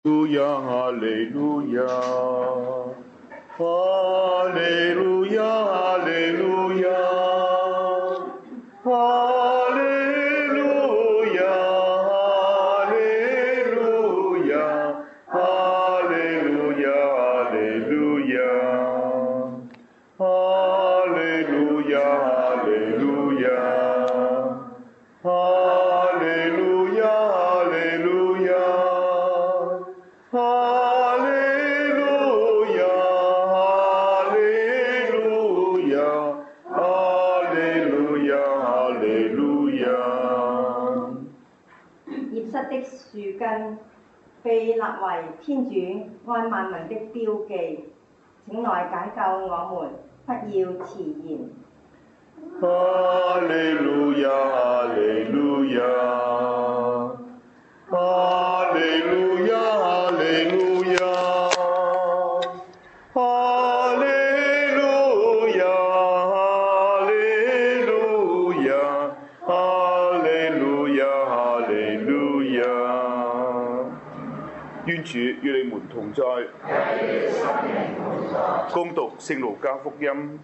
哈利路亞，哈利路亞，哈利路亞，哈利路亞，哈利路亞，哈利路亞，哈利路亞，哈利路亞，哈利路亞，哈利路亞，哈利路亞。哈利路亞，哈利路亞，哈利路亞，哈利路亞。 葉瑟的樹根被立為天主愛萬民的標記，請來解救我們，不要遲延。 哈利路亞，哈利路亞，哈利路亞，哈利路亞，哈利路亞，哈利路亞，哈利路亞，哈利路亞。願主與你們同在。恭讀聖路加福音。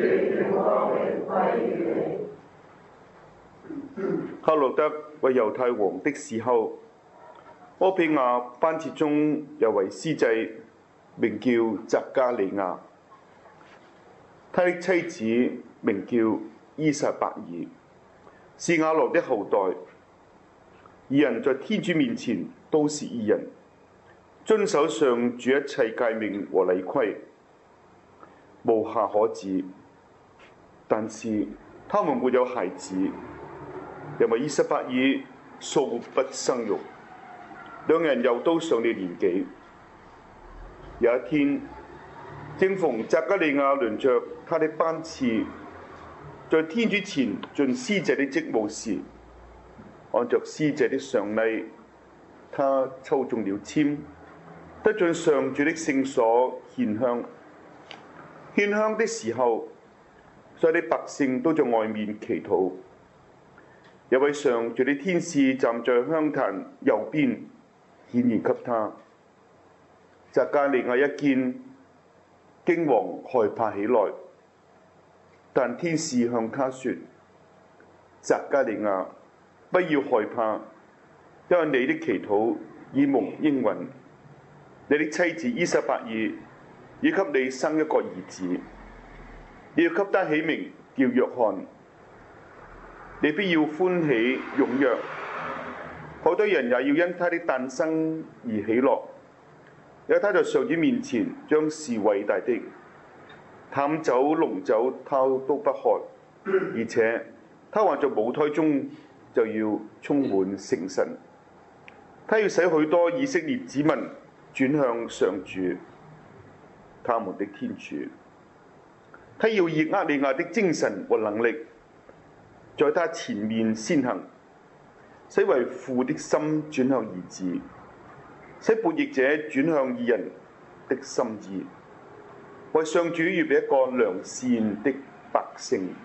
黑落德為猶太王的時候，柯比亞班設中有位司祭，名叫匝加利亞，他的妻子名叫依撒伯爾，是亞羅的後代。二人在天主面前都是義人，遵守上主一切誡命和禮規，無瑕可指。但是他們沒有孩子，因為依撒伯爾素不生育，兩人又都上了年紀。有一天，正逢匝加利亞輪着他的班次，在天主前盡司祭的職務時，按着司祭的常例，他抽中了籤，得進上主的聖所獻香。獻香的時候，所有的百姓都在外面祈禱。有位上主的天使站在香壇右邊，顯現給他。匝加利亞一見，驚惶害怕起來。但天使向他說：匝加利亞，不要害怕，因為你的祈禱已蒙應允。你的妻子依撒伯爾已給你生一個兒子，你要給他起名叫若翰。你必要歡喜踴躍，好多人也要因他的誕生而喜樂。因為他在上主面前將是偉大的，淡酒濃酒他都不喝，而且他還在母胎中就要充滿聖神。他要使許多以色列子民轉向上主，他們的天主。他要以厄里亞的精神和能力，在他前面先行，使為父的心轉向兒子，使悖逆者轉向義人的心意，為上主預備一個良善的百姓。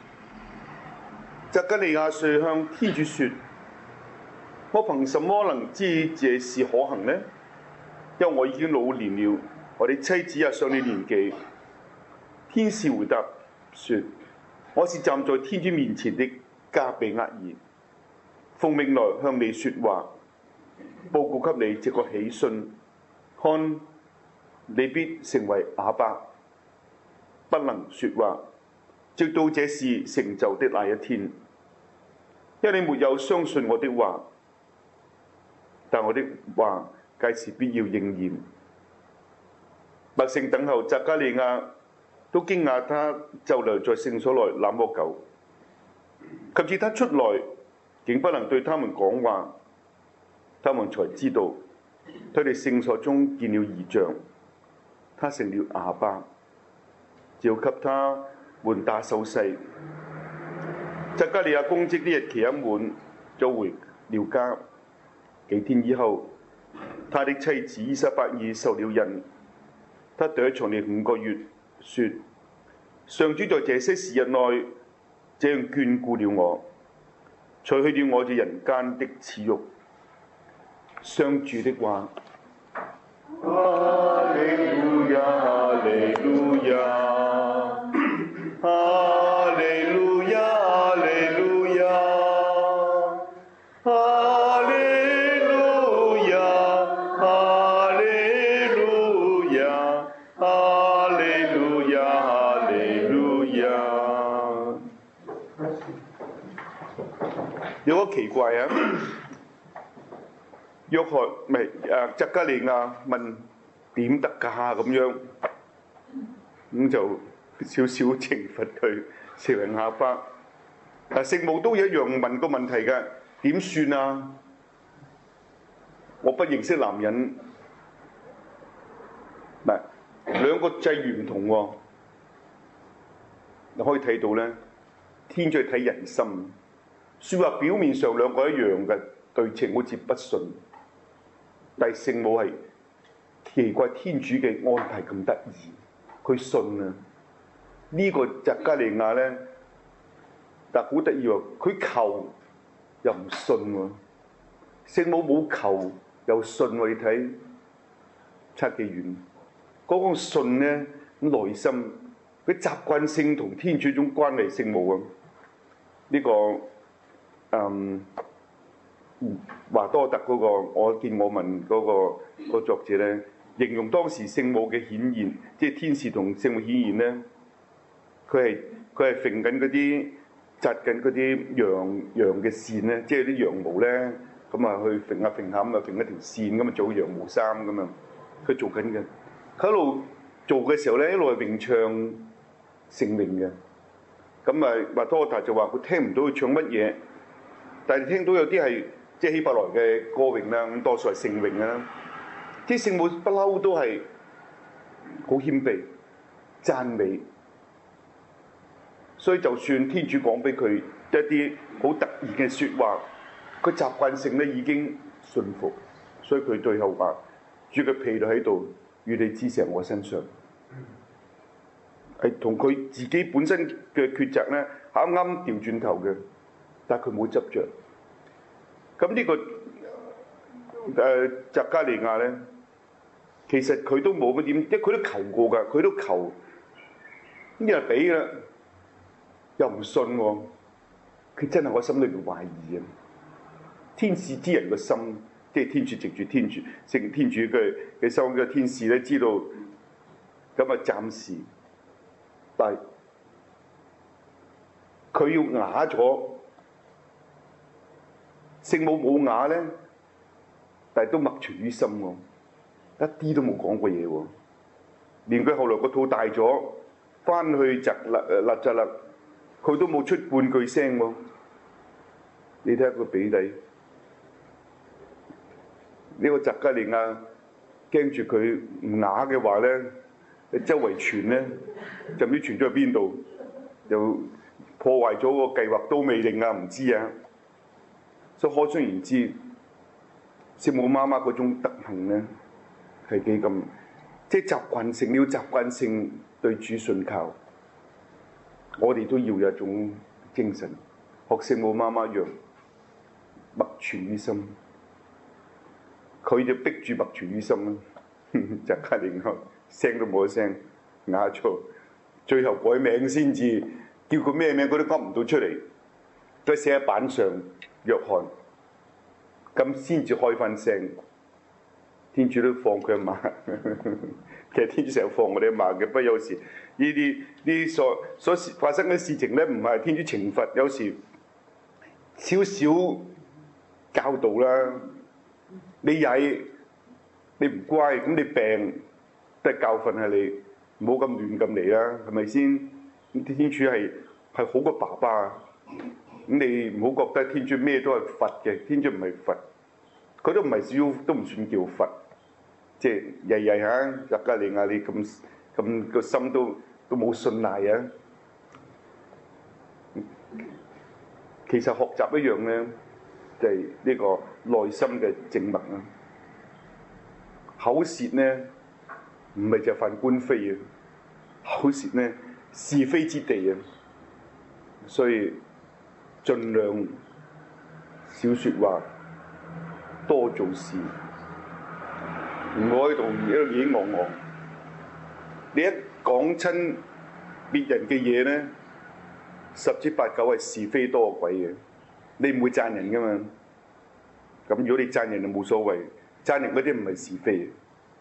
匝加利亞遂向天主說：我憑什麼能知這事可行呢？因為我已經老年了，我的妻子也上了年紀。天使回答說：我是站在天主面前的加俾額爾，奉命來向你說話，報告給你這個喜訊。看，你必成為啞巴，不能說話，直到這事成就的那一天。因為你沒有相信我的話，但我的話屆時必要應驗。百姓等候匝加利亞，都驚訝他就留在聖所內那麼久，及至他出來，竟不能對他們講話，他們才知道他哋聖所中見了異象，他成了啞巴，只好給他們打手勢。匝加利亞公職的日期一滿，就回了家。幾天以後，他的妻子依撒伯爾受了孕，他躲藏了5個月，說：上主在這些時日內這樣眷顧了我，除去了我這人間的恥辱。上主的話。 哈利路亞，哈利路亞，哈利路亞，哈利路亞，哈利路亞，哈利路亞，哈利路亞，哈利路亞。有個奇怪啊！約翰唔係匝加利亞問點得㗎咁樣，咁就少少懲罰佢成為啞巴。聖母都一樣問個問題㗎，點算啊？我不認識男人，嗱兩個際遇唔同喎，你可以睇到咧，天主睇人心。説話表面上兩個一樣嘅對情，好似不順。但係聖母係奇怪，天主嘅安排咁得意，佢信啊！呢個匝加利亞咧，但好得意喎，佢求又唔信喎，聖母冇求又信喎，你睇差幾遠？嗰個信咧，內心佢習慣性同天主種關係，聖母啊，呢個華多特嗰個，我見我問嗰個作者咧，形容當時聖母嘅顯現，即係天使同聖母顯現咧，佢係揈緊嗰啲紮緊嗰啲羊嘅線咧，即係啲羊毛咧，咁啊去揈下揈下咁啊揈一條線咁啊做羊毛衫咁啊，佢做緊嘅。佢一路做嘅時候咧，一路係詠唱聖詠嘅。咁啊華多特就話佢聽唔到佢唱乜嘢，但係聽到有啲係即係希伯來嘅歌詠啦，咁多數係聖詠啦。啲聖母不嬲都係好謙卑讚美，所以就算天主講俾佢一啲好突然嘅説話，佢習慣性咧已經信服，所以佢最後話：主嘅庇佑喺度，與你之石我身上，係同佢自己本身嘅抉擇咧啱啱調轉頭嘅，但係佢冇執着。咁呢個匝加利亞咧，其實佢都冇乜點，即係佢都求過㗎，佢都求，咁又俾啦，又唔信喎，佢真係我心裏邊懷疑啊！天使知人嘅心，即係天主藉住天主聖天主嘅收嘅天使咧，知道咁啊暫時，但係佢要啞咗。聖母冇啞咧，但係都默存於心喎，一啲都冇講過嘢喎。連佢後來個肚大咗，翻去納匝肋，佢都冇出半句聲喎。你睇下個比例，呢個匝加利亞驚住佢唔啞嘅話咧，周圍傳咧，就唔知傳咗去邊度，又破壞咗個計劃都未定啊，唔知啊。所以可想而知，聖母媽媽嗰種德行咧係幾咁，即係習慣性，你要習慣性對主信靠。我哋都要有一種精神，學聖母媽媽一樣，默存於心。佢就逼住默存於心啦，匝加利亞聲都冇一聲，啞咗，最後改名先至叫佢咩名，佢都噏唔到出嚟，都寫喺板上。約翰咁先至開翻聲，天主都放佢一馬。其實天主成日放我哋一馬嘅，不過有時呢啲所發生嘅事情咧，唔係天主懲罰，有時少少教導啦。你曳，你唔乖，咁你病都係教訓下你，唔好咁亂咁嚟啦，係咪先？天主係好過爸爸。咁你唔好覺得天主咩都係罰嘅，天主唔係罰，佢都唔係少，都唔算叫罰，即係曳嚇，匝加利亞你咁個心都冇信賴啊！其實學習一樣咧，就係呢個內心嘅靜默啊。口舌咧唔係就犯官非啊，口舌咧是非之地啊，所以盡量少説話，多做事。 唔好喺度耳耳戇戇。你一講親別人嘅嘢咧，十之八九係是非多過鬼嘅。你唔會讚人噶嘛？咁如果你讚人就冇所謂，讚人嗰啲唔係是非，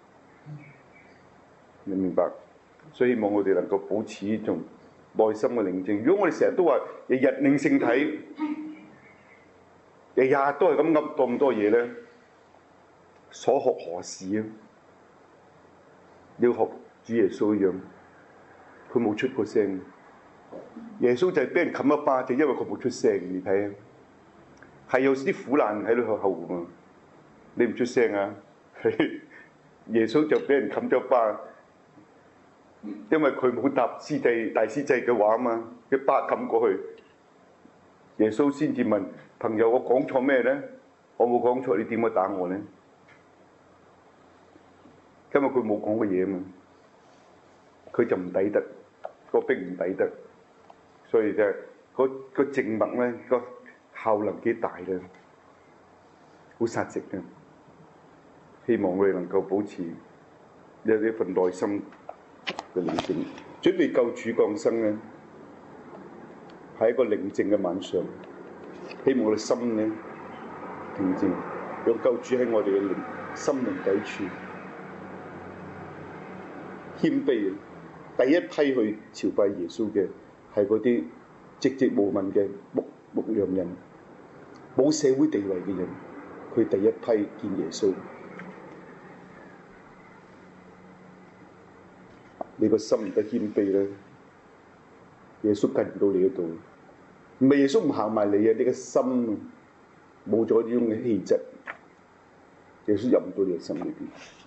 你明白？所以希望我哋能夠保持呢種內心嘅寧靜。如果我哋成日都話日日領聖體，日日都係咁噏咁多嘢咧，所學何事啊？你要學主耶穌一樣，佢冇出過聲。耶穌就係俾人冚一巴，就因為佢冇出聲。你睇啊，係有啲苦難喺度後面，你唔出聲啊？耶穌就俾人冚咗巴，因為佢冇答司祭大司祭嘅話啊嘛，一巴冚過去，耶穌先至問朋友：我講錯咩咧？我冇講錯，你點解打我咧？因為佢冇講過嘢啊嘛，佢就唔抵得，個兵唔抵得，所以就係個靜默咧，個效能幾大咧，好殺食嘅。希望我哋能夠保持有呢份內心嘅寧靜，準備救主降生咧，係一個寧靜嘅晚上。希望我哋心咧平靜，讓救主喺我哋嘅心靈底處。謙卑，第一批去朝拜耶穌嘅係嗰啲寂寂無聞嘅牧羊人，冇社會地位嘅人，佢第一批見耶穌。你個心唔得謙卑咧，耶穌近唔到你嗰度。唔係耶穌唔行埋你啊，你個心冇咗呢種嘅氣質，耶穌入唔到你嘅心裏邊。